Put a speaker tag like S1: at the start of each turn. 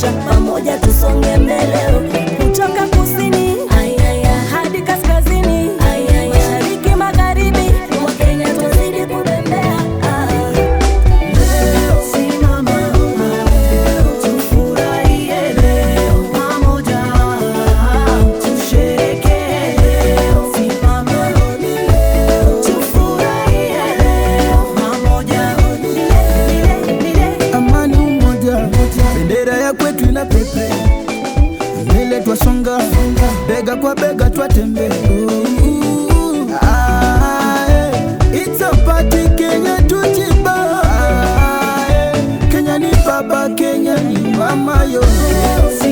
S1: pamoja, pamoja tusonge mbele. Kutoka kusini hadi kaskazini, mashariki magharibi, Wakenya tuzidi kubembea. Leo simama, tufurahie leo pamoja, tusherehekee leo. Simama tufurahie leo pamoja,
S2: amani umoja, bendera ya kwetu ina pepe, mbele twasonga, bega kwa bega twatembea. It's a party, Kenya tujiba. Kenya ni baba, Kenya ni mama yo.